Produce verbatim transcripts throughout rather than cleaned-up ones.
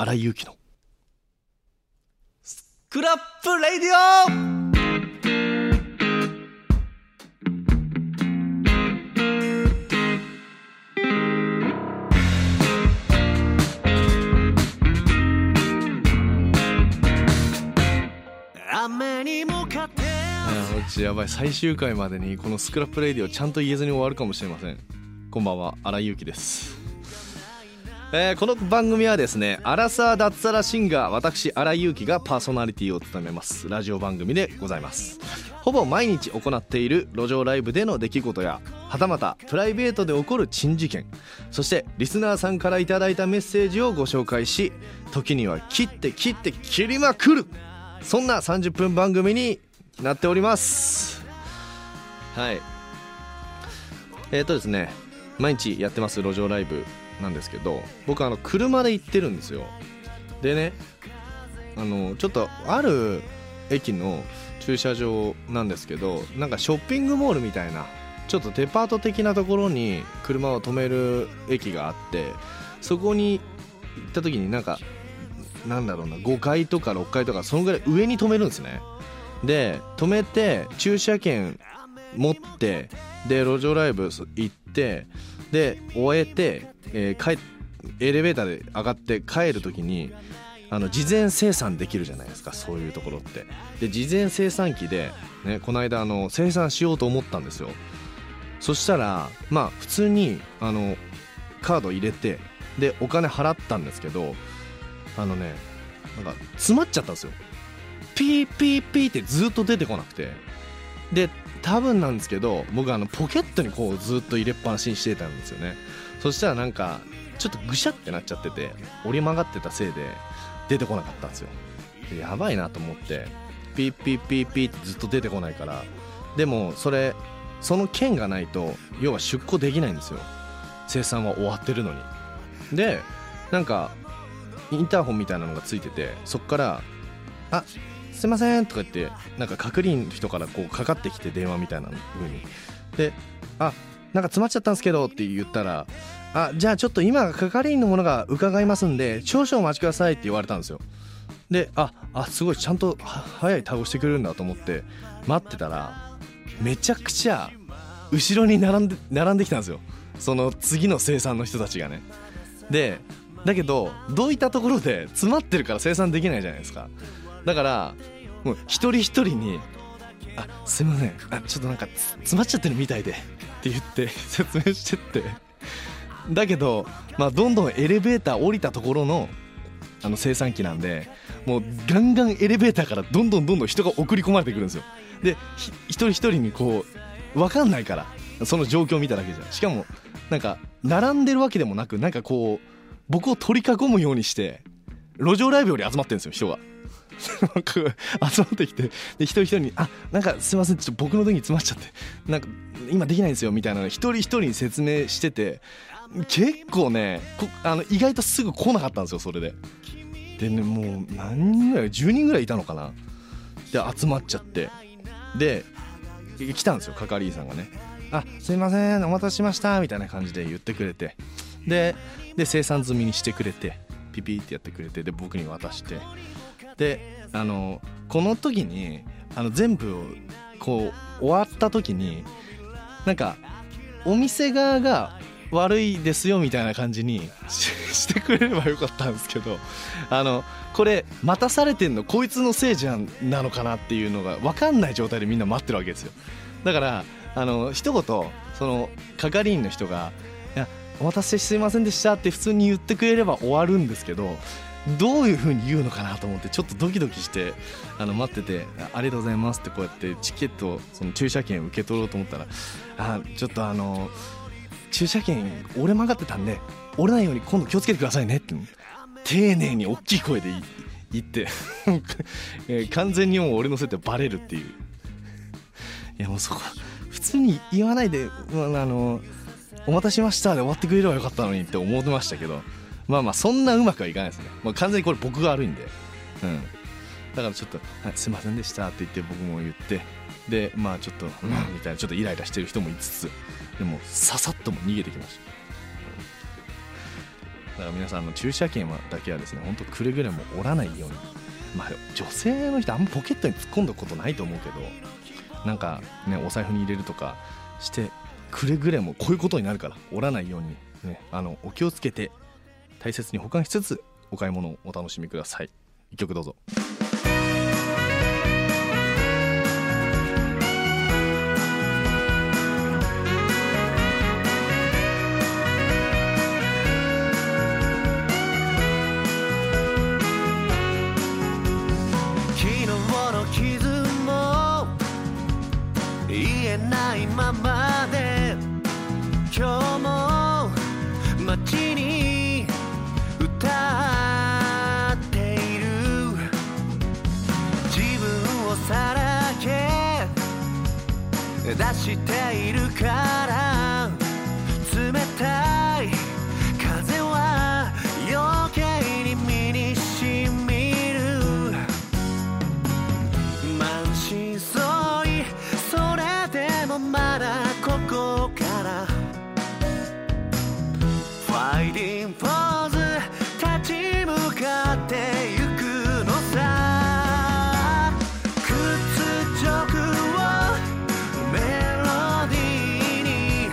荒井優輝のスクラップレディオ。やばい、最終回までにこのスクラップレディをちゃんと言えずに終わるかもしれません。こんばんは、荒井優輝です。えー、この番組はですね、アラサー脱サラシンガー私荒井優輝がパーソナリティを務めますラジオ番組でございます。ほぼ毎日行っている路上ライブでの出来事や、はたまたプライベートで起こる珍事件、そしてリスナーさんからいただいたメッセージをご紹介し、時には切って切って切りまくる、そんなさんじゅっぷん番組になっております。はい。えーとですね毎日やってます路上ライブなんですけど、僕あの車で行ってるんですよ。でね、あのちょっとある駅の駐車場なんですけど、なんかショッピングモールみたいなちょっとデパート的なところに車を止める駅があって、そこに行った時になんかなんだろうな、ごかいとかろっかいとかそのぐらい上に止めるんですね。で止めて駐車券持って、で路上ライブ行って、で終えて、えー、帰エレベーターで上がって帰る時にあの事前生産できるじゃないですか、そういうところって。で事前生産機で、ね、この間あの生産しようと思ったんですよ。そしたらまあ普通にあのカード入れて、でお金払ったんですけど、あのねなんか詰まっちゃったんですよ。ピーピーピーってずっと出てこなくて、で多分なんですけど、僕あのポケットにこうずっと入れっぱなしにしてたんですよね。そしたらなんかちょっとぐしゃってなっちゃってて、折り曲がってたせいで出てこなかったんですよ。でやばいなと思って、ピーピーピーピーってずっと出てこないから、でもそれその券がないと要は出庫できないんですよ、生産は終わってるのに。でなんかインターホンみたいなのがついてて、そっからあすいませんとか言って、なんか係員の人からこうかかってきて、電話みたいな風にで、あなんか詰まっちゃったんですけどって言ったら、あじゃあちょっと今係員のものが伺いますんで少々お待ちくださいって言われたんですよ。でああすごいちゃんと早い対応してくれるんだと思って待ってたら、めちゃくちゃ後ろに並んで並んできたんですよ、その次の生産の人たちがね。でだけどどういったところで詰まってるから生産できないじゃないですか。だからもう一人一人にあすいません、あちょっとなんか詰まっちゃってるみたいでって言って説明してって、だけどまあどんどんエレベーター降りたところのあの生産機なんで、もうガンガンエレベーターからどんどんどんどん人が送り込まれてくるんですよ。で一人一人にこう分かんないから、その状況を見ただけじゃ、しかもなんか並んでるわけでもなく、なんかこう僕を取り囲むようにして路上ライブより集まってるんですよ、人が集まってきて、で一人一人にあなんかすいませんちょっと僕の時に詰まっちゃってなんか今できないんですよみたいなの一人一人に説明してて、結構ねこあの意外とすぐ来なかったんですよ、それで。でねもう何人ぐらいじゅうにんぐらいいたのかな。で集まっちゃって、で来たんですよ、係員さんがね。あすいませんお待たせしましたみたいな感じで言ってくれて、でで生産済みにしてくれて、ピピってやってくれて、で僕に渡して、であのこの時にあの全部こう終わった時になんかお店側が悪いですよみたいな感じに し, してくれればよかったんですけど、あのこれ待たされてんのこいつのせいじゃんなのかなっていうのが分かんない状態でみんな待ってるわけですよ。だからあの一言その係員の人がいやお待たせすいませんでしたって普通に言ってくれれば終わるんですけど、どういう風に言うのかなと思ってちょっとドキドキしてあの待ってて、ありがとうございますってこうやってチケットその駐車券受け取ろうと思ったら、あちょっとあの駐車券折れ曲がってたんで折れないように今度気をつけてくださいねって丁寧に大きい声で言ってえー、完全にもう俺のせいでバレるっていう。いやもうそこ普通に言わないで、まあ、あのお待たせしましたで終わってくれればよかったのにって思ってましたけど、まあまあそんなうまくはいかないですね、まあ、完全にこれ僕が悪いんで、うん、だからちょっと、はい、すいませんでしたって言って僕も言って、でまあちょっと、うん、みたいなちょっとイライラしてる人もいつつ、でもささっとも逃げてきました。 から皆さんの駐車券だけはですね、ほんとくれぐれも折らないように。まあ女性の人あんまポケットに突っ込んだことないと思うけど、なんかねお財布に入れるとかしてくれぐれもこういうことになるから折らないようにね、あのお気をつけて大切に保管しつつお買い物をお楽しみください。一曲どうぞ。 言えないままで今日も街に歌っている。自分をさらけ出しているから冷たい風は余計に身にしみる。満身創痍それでもまだここからファイティングポーズ立ち向かってゆくのさ。屈辱をメロディーに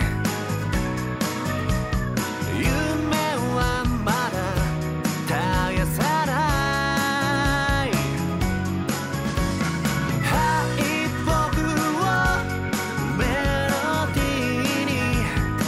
夢はまだ絶やさない。敗北メロディーに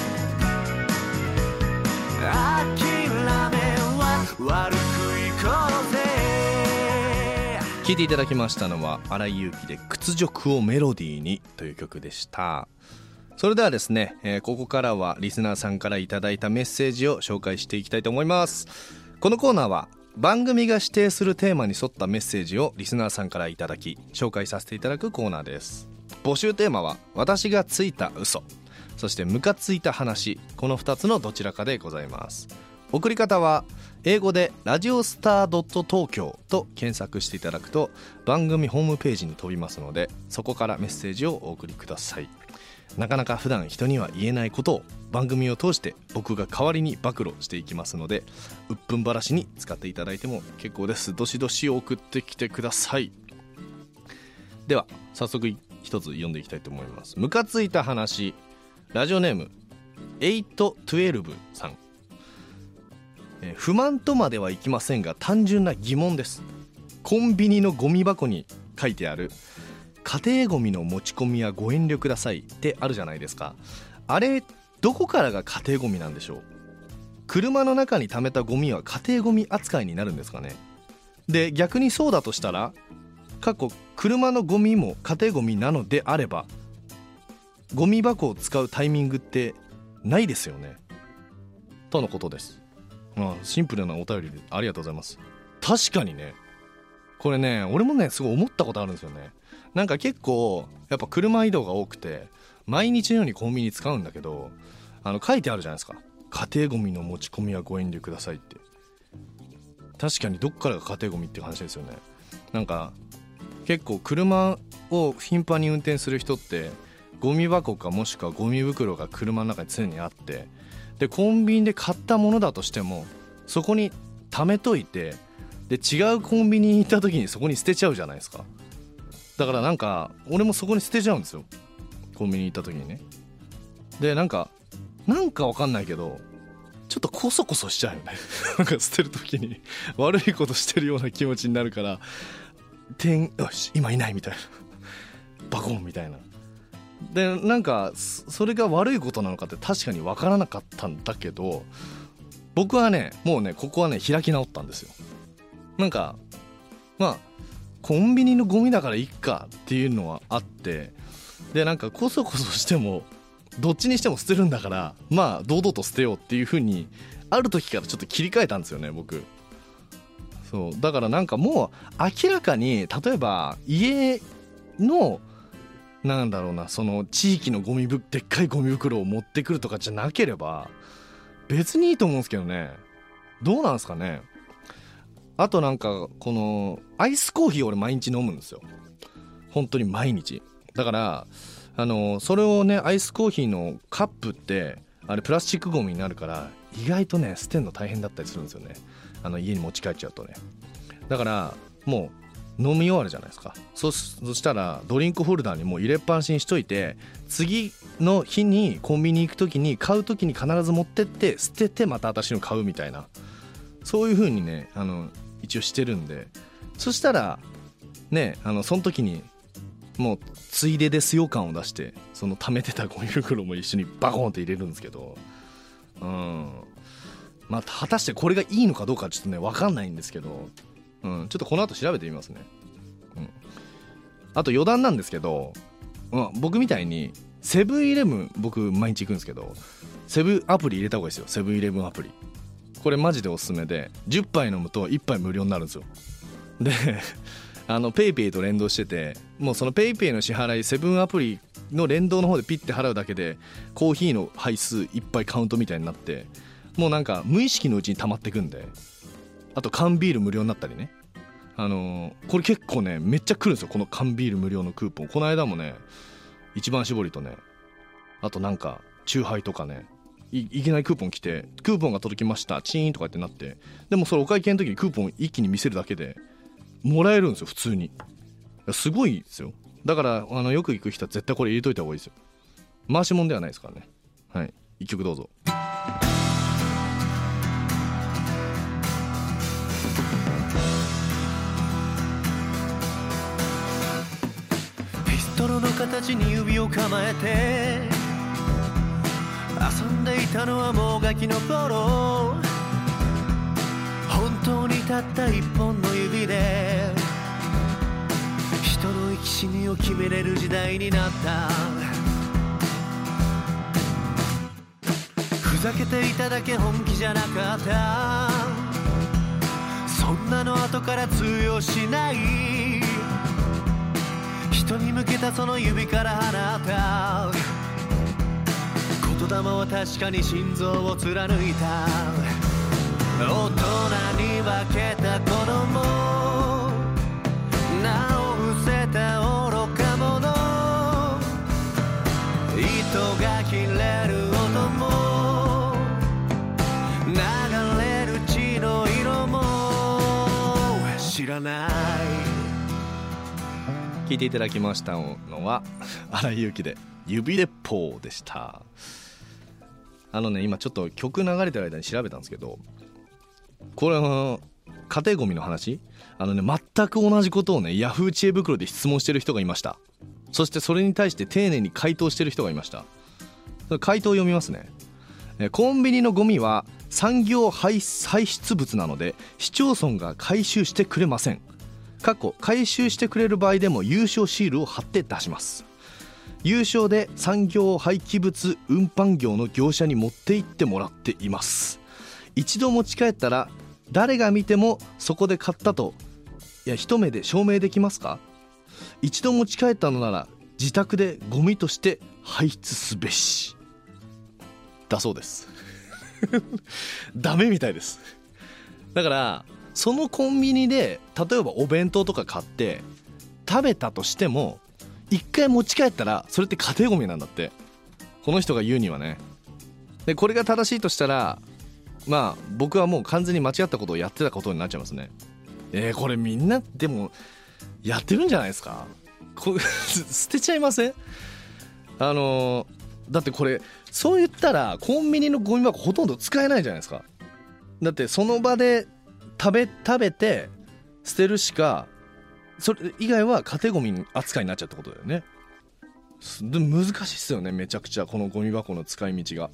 諦めは悪くいこうぜ。 聴いていただきましたのは荒井由紀で屈辱をメロディーにという曲でした。それではですね、えー、ここからはリスナーさんからいただいたメッセージを紹介していきたいと思います。このコーナーは番組が指定するテーマに沿ったメッセージをリスナーさんからいただき紹介させていただくコーナーです。募集テーマは私がついた嘘、そしてムカついた話、このふたつのどちらかでございます。送り方は英語でラジオスター .東京 と検索していただくと番組ホームページに飛びますので、そこからメッセージをお送りください。なかなか普段人には言えないことを番組を通して僕が代わりに暴露していきますので、うっぷんばらしに使っていただいても結構です。どしどし送ってきてください。では早速一つ読んでいきたいと思います。ムカついた話、ラジオネームはちいちさん。えー、不満とまではいきませんが単純な疑問です。コンビニのゴミ箱に書いてある家庭ゴミの持ち込みはご遠慮くださいってあるじゃないですか。あれどこからが家庭ゴミなんでしょう。車の中に溜めたゴミは家庭ゴミ扱いになるんですかね。で逆にそうだとしたら過去車のゴミも家庭ゴミなのであればゴミ箱を使うタイミングってないですよねとのことです。まあ、シンプルなお便りでありがとうございます。確かにね、これね俺もねすごい思ったことあるんですよね。なんか結構やっぱ車移動が多くて毎日のようにコンビニ使うんだけど、あの書いてあるじゃないですか、家庭ゴミの持ち込みはご遠慮くださいって。確かにどっからが家庭ゴミっていう話ですよね。なんか結構車を頻繁に運転する人ってゴミ箱かもしくはゴミ袋が車の中に常にあって、でコンビニで買ったものだとしてもそこに貯めといて、で違うコンビニに行った時にそこに捨てちゃうじゃないですか。だからなんか俺もそこに捨てちゃうんですよ、コンビニに行った時にね。でなんかなんかわかんないけどちょっとコソコソしちゃうよねなんか捨てる時に悪いことしてるような気持ちになるから、店よし今いないみたいなバコンみたいな。でなんかそれが悪いことなのかって確かに分からなかったんだけど、僕はねもうねここはね開き直ったんですよ。なんかまあコンビニのゴミだからいっかっていうのはあって、でなんかコソコソしてもどっちにしても捨てるんだからまあ堂々と捨てようっていう風にある時からちょっと切り替えたんですよね僕。そうだからなんかもう明らかに例えば家のなんだろうな、その地域のゴミぶでっかいゴミ袋を持ってくるとかじゃなければ別にいいと思うんですけどね。どうなんですかね。あとなんかこのアイスコーヒー俺毎日飲むんですよ、本当に毎日。だからあのそれをねアイスコーヒーのカップってあれプラスチックゴミになるから意外とね捨てるの大変だったりするんですよね。あの家に持ち帰っちゃうとね。だからもう飲み終わるじゃないですか。 そ, そしたらドリンクホルダーにもう入れっぱなしにしといて、次の日にコンビニ行く時に買う時に必ず持ってって捨ててまた私の買うみたいな、そういう風にねあの一応してるんで、そしたらねあのその時にもうついでですよ感を出して、その溜めてたゴミ袋も一緒にバコーンって入れるんですけど、うんまあ果たしてこれがいいのかどうかちょっとね分かんないんですけど、うん、ちょっとこの後調べてみますね。うん、あと余談なんですけど、うん、僕みたいにセブンイレブン僕毎日行くんですけど、セブンアプリ入れた方がいいですよ。セブンイレブンアプリこれマジでおすすめで、じゅっぱい飲むといっぱい無料になるんですよ。であのペイペイと連動してて、もうそのペイペイの支払いセブンアプリの連動の方でピッて払うだけでコーヒーの杯数いっぱいカウントみたいになって、もうなんか無意識のうちに溜まってくんで、あと缶ビール無料になったりね、あのー、これ結構ねめっちゃ来るんですよ、この缶ビール無料のクーポン。この間もね一番搾りとね、あとなんかチューハイとかね、 い, いきなりクーポン来て、クーポンが届きましたチーンとかってなって、でもそれお会計の時にクーポン一気に見せるだけでもらえるんですよ普通に。すごいですよ。だからあのよく行く人は絶対これ入れといた方がいいですよ。回し物ではないですからね。はい、一曲どうぞ。 ピストルの形に指を構えて遊んでいたのはもうガキの頃、本当にたった一本の指で人の生き死にを決めれる時代になった。ふざけていただけ本気じゃなかった、そんなの後から通用しない、人に向けたその指から放った言霊は確かに心臓を貫いた。大人に化けた子供、名を伏せた愚か者、糸が切れる音も流れる血の色も知らない。 聞いていただきましたのは荒井由紀で指鉄砲でした。あのね今ちょっと曲流れてる間に調べたんですけど、これは家庭ゴミの話、あのね全く同じことをねヤフー知恵袋で質問してる人がいました。そしてそれに対して丁寧に回答してる人がいました。それ回答を読みますね。えコンビニのゴミは産業排排出物なので市町村が回収してくれません。過去回収してくれる場合でも優勝シールを貼って出します。優勝で産業廃棄物運搬業の業者に持って行ってもらっています。一度持ち帰ったら誰が見てもそこで買ったといや一目で証明できますか。一度持ち帰ったのなら自宅でゴミとして排出すべしだそうですダメみたいです。だからそのコンビニで例えばお弁当とか買って食べたとしても一回持ち帰ったらそれって家庭ゴミなんだって、この人が言うにはね。でこれが正しいとしたらまあ僕はもう完全に間違ったことをやってたことになっちゃいますね。えー、これみんなでもやってるんじゃないですか。こ捨てちゃいません？あのー、だってこれそう言ったらコンビニのゴミ箱ほとんど使えないじゃないですか。だってその場で食べ食べて捨てるしか、それ以外は家庭ゴミ扱いになっちゃったことだよね。で難しいっすよねめちゃくちゃこのゴミ箱の使い道が。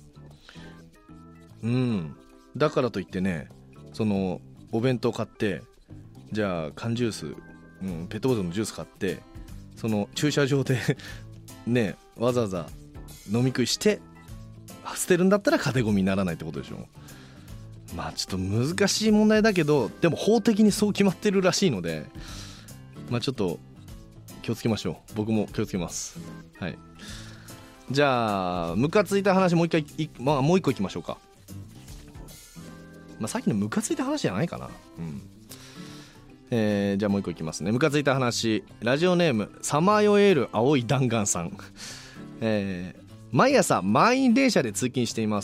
うんだからといってね、そのお弁当買ってじゃあ缶ジュース、うん、ペットボトルのジュース買ってその駐車場でねわざわざ飲み食いして捨てるんだったら家庭ゴミにならないってことでしょ。まあちょっと難しい問題だけどでも法的にそう決まってるらしいので、まあちょっと気をつけましょう。僕も気をつけます。はい。じゃあムカついた話もう一回い、まあ、もう一個いきましょうか。まあさっきのムカついた話じゃないかな。うん。えー、じゃあもう一個いきますね。ムカついた話、ラジオネームさまよえる青い弾丸さん。えー、毎朝満員電車で通勤しています。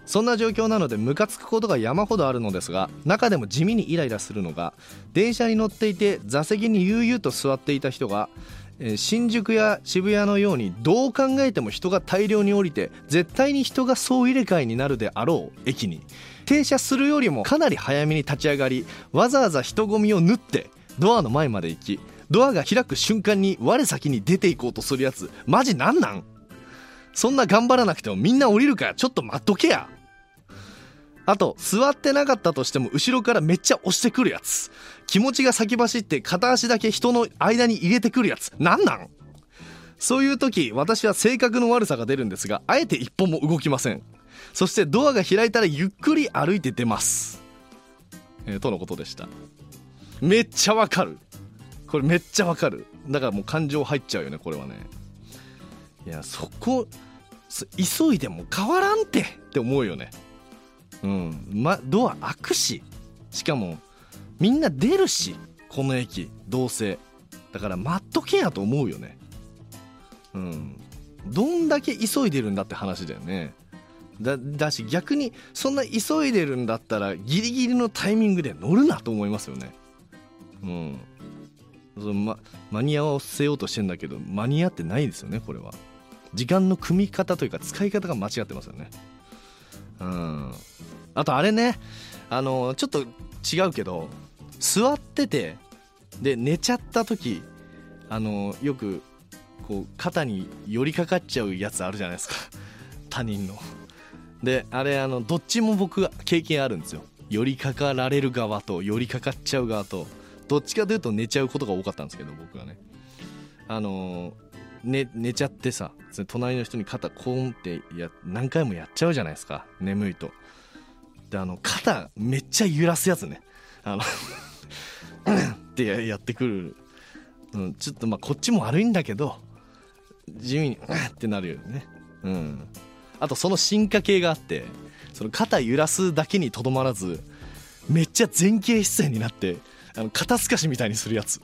そんな状況なのでムカつくことが山ほどあるのですが、中でも地味にイライラするのが、電車に乗っていて座席に悠々と座っていた人が、えー、新宿や渋谷のようにどう考えても人が大量に降りて絶対に人が総入れ替えになるであろう駅に停車するよりもかなり早めに立ち上がり、わざわざ人混みを縫ってドアの前まで行き、ドアが開く瞬間に我先に出ていこうとするやつ、マジなんなん？そんな頑張らなくてもみんな降りるからちょっと待っとけや。あと座ってなかったとしても後ろからめっちゃ押してくるやつ、気持ちが先走って片足だけ人の間に入れてくるやつ、なんなん？そういう時私は性格の悪さが出るんですが、あえて一歩も動きません。そしてドアが開いたらゆっくり歩いて出ます、えー、とのことでした。めっちゃわかる、これめっちゃわかる。だからもう感情入っちゃうよねこれはね。いやそこ急いでも変わらんてって思うよね。うんまドア開くし、しかもみんな出るしこの駅どうせだから待っとけやと思うよね。うんどんだけ急いでるんだって話だよね。だ, だし逆にそんな急いでるんだったらギリギリのタイミングで乗るなと思いますよね。うんその、ま、間に合わせようとしてんだけど間に合ってないですよね。これは時間の組み方というか使い方が間違ってますよね。うんあとあれね、あのちょっと違うけど座っててで寝ちゃった時、あのよくこう肩に寄りかかっちゃうやつあるじゃないですか他人の。であれあのどっちも僕は経験あるんですよ。寄りかかられる側と寄りかかっちゃう側と、どっちかというと寝ちゃうことが多かったんですけど僕はね、あの寝, 寝ちゃってさ、隣の人に肩コーンってや何回もやっちゃうじゃないですか、眠いと。であの肩めっちゃ揺らすやつね、あのってやってくる、うん、ちょっとまあこっちも悪いんだけど地味にってなるよね。うんあとその進化系があって、その肩揺らすだけにとどまらずめっちゃ前傾姿勢になってあの肩透かしみたいにするやつ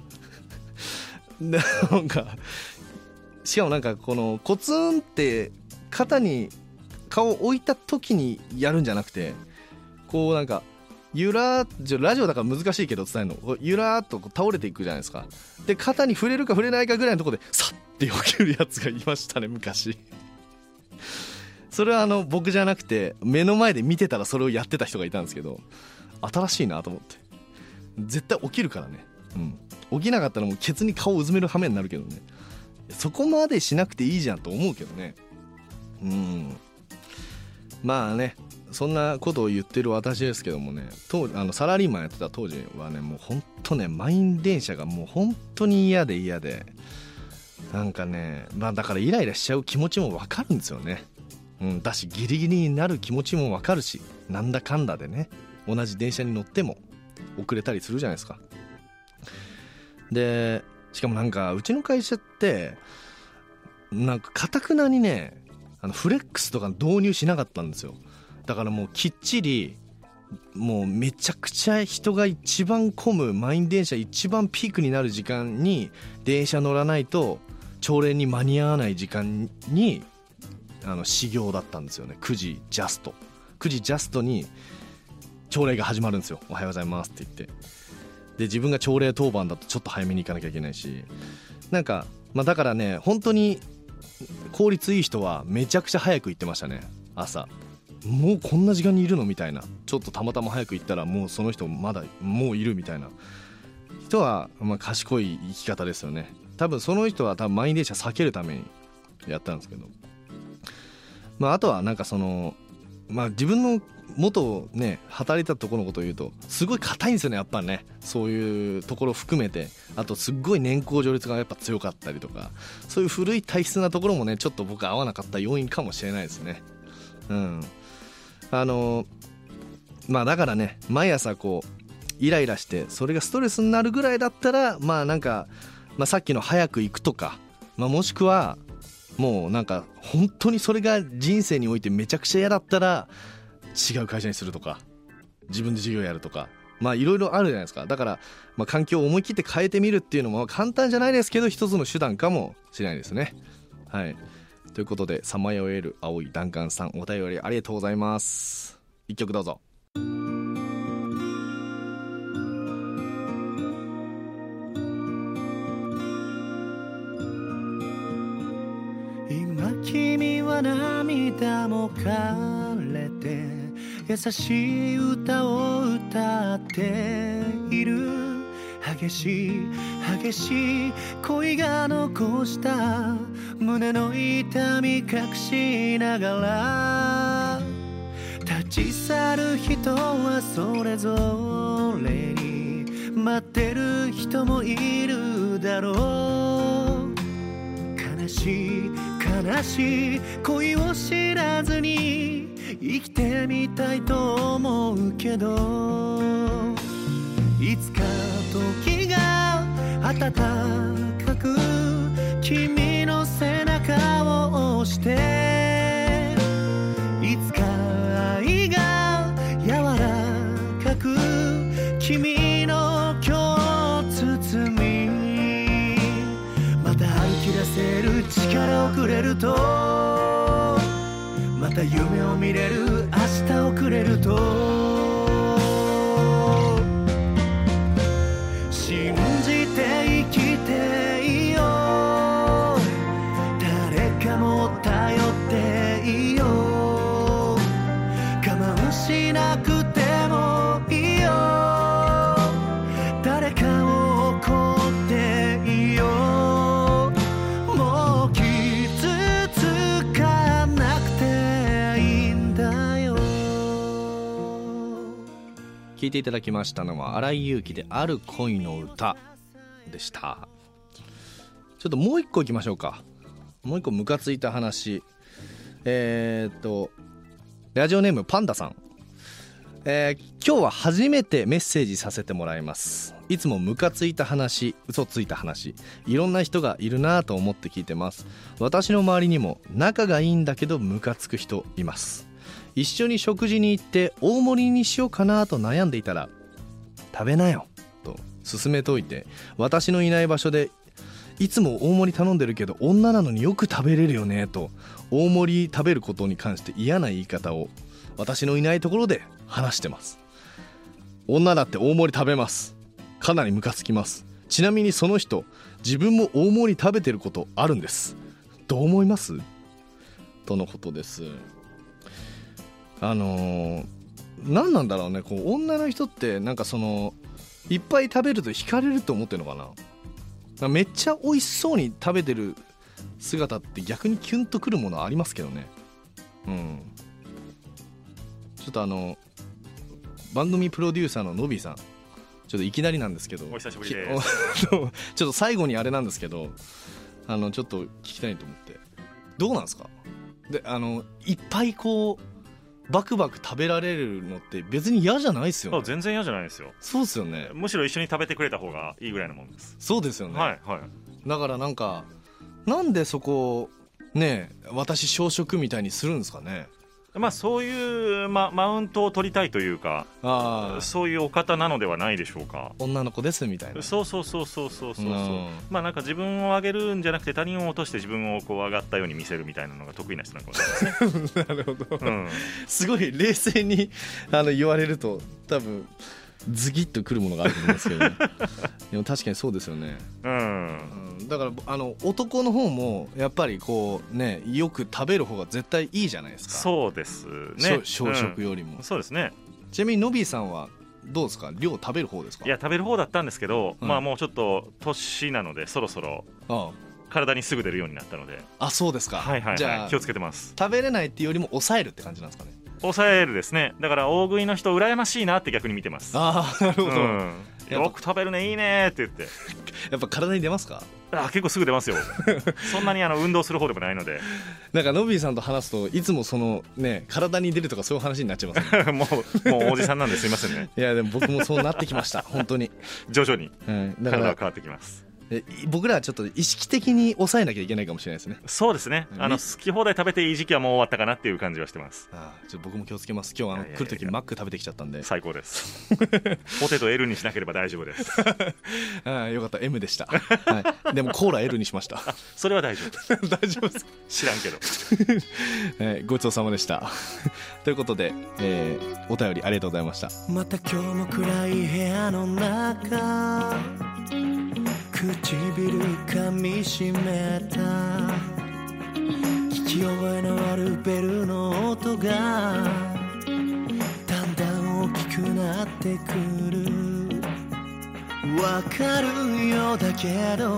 なんかしかもなんかこのコツンって肩に顔を置いた時にやるんじゃなくて、こうなんかゆらーラジオだから難しいけど伝えるの、ゆらーっとこう倒れていくじゃないですか。で肩に触れるか触れないかぐらいのところでサッて避けるやつがいましたね昔それはあの僕じゃなくて目の前で見てたらそれをやってた人がいたんですけど、新しいなと思って。絶対起きるからね、うん、起きなかったらもうケツに顔をうずめる羽目になるけどね、そこまでしなくていいじゃんと思うけどね。うんまあねそんなことを言ってる私ですけどもね、当あのサラリーマンやってた当時はねもうほんとね満員電車がもう本当に嫌で嫌で、なんかねまあだからイライラしちゃう気持ちもわかるんですよね。うん、だしギリギリになる気持ちもわかるし、なんだかんだでね同じ電車に乗っても遅れたりするじゃないですか。でしかもなんかうちの会社ってなんか堅くなにねあのフレックスとか導入しなかったんですよ。だからもうきっちりもうめちゃくちゃ人が一番混む満員電車一番ピークになる時間に電車乗らないと朝礼に間に合わない時間にあの始業だったんですよね。くじジャストくじジャストに朝礼が始まるんですよ。おはようございますって言って、で自分が朝礼当番だとちょっと早めに行かなきゃいけないし、なんかまあだからね本当に効率いい人はめちゃくちゃ早く行ってましたね。朝もうこんな時間にいるのみたいな、ちょっとたまたま早く行ったらもうその人まだもういるみたいな人はまあ賢い生き方ですよね。多分その人は多分満員電車避けるためにやったんですけど、まああとはなんかそのまあ自分の元ね働いたところのことを言うとすごい硬いんですよねやっぱね。そういうところ含めて、あとすっごい年功序列がやっぱ強かったりとか、そういう古い体質なところもねちょっと僕合わなかった要因かもしれないですね。うんあのまあだからね毎朝こうイライラしてそれがストレスになるぐらいだったらまあなんか、まあ、さっきの早く行くとか、まあ、もしくはもうなんか本当にそれが人生においてめちゃくちゃ嫌だったら違う会社にするとか自分で授業やるとか、まあいろいろあるじゃないですか。だから、まあ、環境を思い切って変えてみるっていうのも簡単じゃないですけど一つの手段かもしれないですね。はいということで、さまよえる青い弾丸さん、お便りありがとうございます。一曲どうぞ。 今君は涙も枯れて優しい歌を歌っている。激しい激しい恋が残した胸の痛み隠しながら、立ち去る人はそれぞれに待ってる人もいるだろう。悲しい悲しい恋を知らずに生きてみたいと思うけど、いつか時が暖かく君の背中を押して、いつか愛が柔らかく君の今日包み、また歩き出せる力をくれると、また夢を見れる明日をくれると、信じて生きていいよ、誰かも頼っていいよ、我慢しなくてもいいよ、誰かを怒っていいよ、もう傷つかなくていいんだよ。 聞いていただきましたのは荒井由紀である恋の歌でした。ちょっともう一個いきましょうか。もう一個ムカついた話。えー、っとラジオネームパンダさん、えー、今日は初めてメッセージさせてもらいます。いつもムカついた話、嘘ついた話、いろんな人がいるなと思って聞いてます。私の周りにも仲がいいんだけどムカつく人います。一緒に食事に行って大盛りにしようかなと悩んでいたら、食べなよと勧めといて、私のいない場所でいつも大盛り頼んでるけど女なのによく食べれるよねと大盛り食べることに関して嫌な言い方を私のいないところで話してます。女だって大盛り食べます。かなりムカつきます。ちなみにその人、自分も大盛り食べてることあるんです。どう思います？とのことです。あのー、何なんだろうね、こう女の人ってなんかそのいっぱい食べると惹かれると思ってるのかな。めっちゃ美味しそうに食べてる姿って逆にキュンとくるものありますけどね。うん。ちょっとあの番組プロデューサーののびさん、ちょっといきなりなんですけど、 お久しぶりです。 ちょっと最後にあれなんですけど、あのちょっと聞きたいと思って、どうなんですか？で、あのいっぱいこうバクバク食べられるのって別に嫌じゃないですよね。 全然嫌じゃないですよ。 そうですよね。 むしろ一緒に食べてくれた方がいいぐらいのもんです。 そうですよね。 はいはい。 だからなんかなんでそこね、私小食みたいにするんですかね。 まあそういう、ま、マウントを取りたいというか、あ、そういうお方なのではないでしょうか。 女の子ですみたいな。 そうそうそうそうそうそう、うん、まあなんか自分を上げるんじゃなくて他人を落として自分をこう上がったように見せるみたいなのが得意な人なのかもしれないですね。なるほど、うん、すごい冷静にあの言われると多分ズギッとくるものがあると思いますけど、ね、でも確かにそうですよね、うんうん、だからあの男の方もやっぱりこうね、よく食べる方が絶対いいじゃないですか。そうですね、小食よりも、うん、そうですね。ちなみにのびーさんはどうですか？量食べる方ですか？いや食べる方だったんですけど、うん、まあもうちょっと年なのでそろそろああ体にすぐ出るようになったので。あ、そうですか。はいはいはい、じゃあ気をつけてます。食べれないっていうよりも抑えるって感じなんですかね。抑えるですね。だから大食いの人羨ましいなって逆に見てます。ああ、なるほど、うん、よく食べるね、いいねって言ってやっぱ体に出ますか？あ、結構すぐ出ますよ。そんなにあの運動する方でもないので。なんかのびーさんと話すといつもそのね、体に出るとかそういう話になっちゃいますね。もう、もうおじさんなんですいませんね。いやでも僕もそうなってきました。本当に徐々に、はい、だから体は変わってきます。 僕らはちょっと意識的に抑えなきゃいけないかもしれないですね。 そうですね、あの好き放題食べていい時期はもう終わったかなっていう感じはしてます。 ああ、ちょっと僕も気をつけます。今日あの来るときマック食べてきちゃったんで。 最高ですポテト L にしなければ大丈夫ですああ、よかった、 M でした、はい、でもコーラ L にしましたそれは大丈夫大丈夫です知らんけど、 えー、ごちそうさまでしたということで、えー、お便りありがとうございました。 また今日も暗い部屋の中、唇噛みしめた、聞き覚えのあるベルの音がだんだん大きくなってくる。わかるようだけど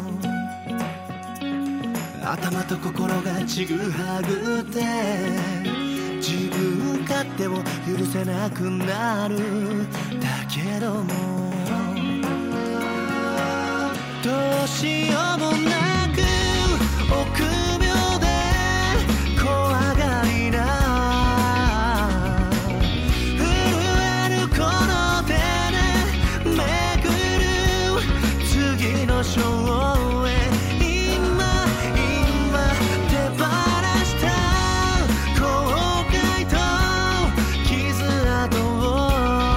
頭と心がちぐはぐで自分勝手を許せなくなる。だけどもどうしようもなく臆病で怖がりな震えるこの手でめくる次の章へ今今手放した後悔と傷跡を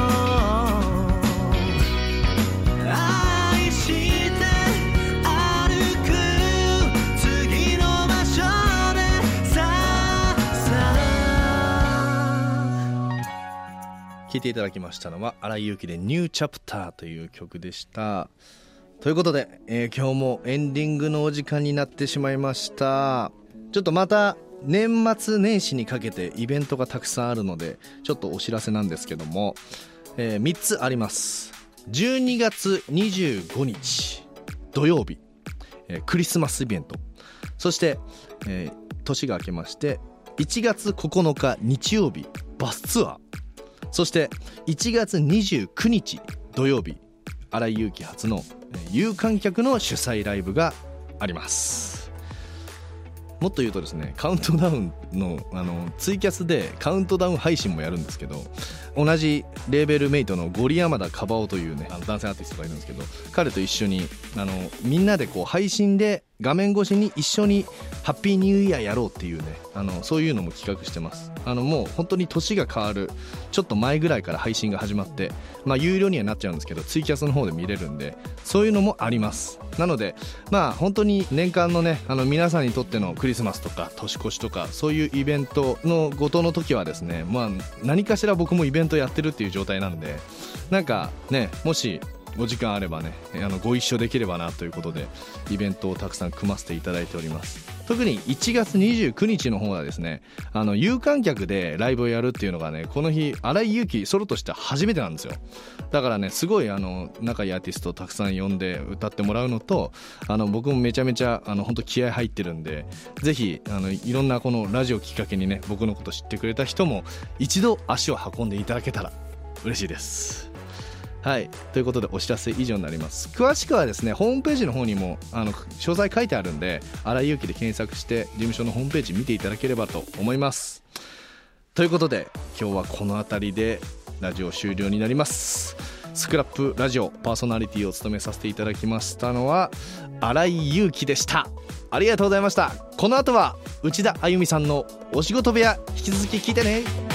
愛して歩く次の場所でさあ。 聴いていただきましたのは荒井由紀でニューチャプターという曲でした。ということで、えー、今日もエンディングのお時間になってしまいました。ちょっとまた年末年始にかけてイベントがたくさんあるのでちょっとお知らせなんですけども、えー、みっつあります。じゅうにがつにじゅうごにち土曜日、えー、クリスマスイベント、そして、えー、年が明けましていちがつここのか日曜日バスツアー、そしていちがつにじゅうくにち土曜日荒井由紀初の有観客の主催ライブがあります。もっと言うとですね、カウントダウン の, あのツイキャスでカウントダウン配信もやるんですけど、同じレーベルメイトのゴリヤマダカバオというね、あの男性アーティストがいるんですけど、彼と一緒にあのみんなでこう配信で画面越しに一緒にハッピーニューイヤーやろうっていうね、あのそういうのも企画してます。あのもう本当に年が変わるちょっと前ぐらいから配信が始まって、まあ有料にはなっちゃうんですけどツイキャスの方で見れるんで、そういうのもあります。なのでまあ本当に年間のね、あの皆さんにとってのクリスマスとか年越しとかそういうイベントのごとの時はですね、まあ何かしら僕もイベントやってるっていう状態なんで、なんかね、もしお時間あればね、あのご一緒できればなということでイベントをたくさん組ませていただいております。特にいちがつにじゅうくにちの方はですね、あの有観客でライブをやるっていうのがね、この日荒井由紀ソロとして初めてなんですよ。だからね、すごいあの仲いいアーティストをたくさん呼んで歌ってもらうのと、あの僕もめちゃめちゃあの本当気合入ってるんで、ぜひあのいろんなこのラジオきっかけにね、僕のこと知ってくれた人も一度足を運んでいただけたら嬉しいです。はい、ということでお知らせ以上になります。詳しくはですね、ホームページの方にもあの詳細書いてあるんで、荒井由紀で検索して事務所のホームページ見ていただければと思います。ということで今日はこの辺りでラジオ終了になります。スクラップラジオパーソナリティを務めさせていただきましたのは荒井由紀でした。ありがとうございました。この後は内田あゆみさんのお仕事部屋、引き続き聞いてね。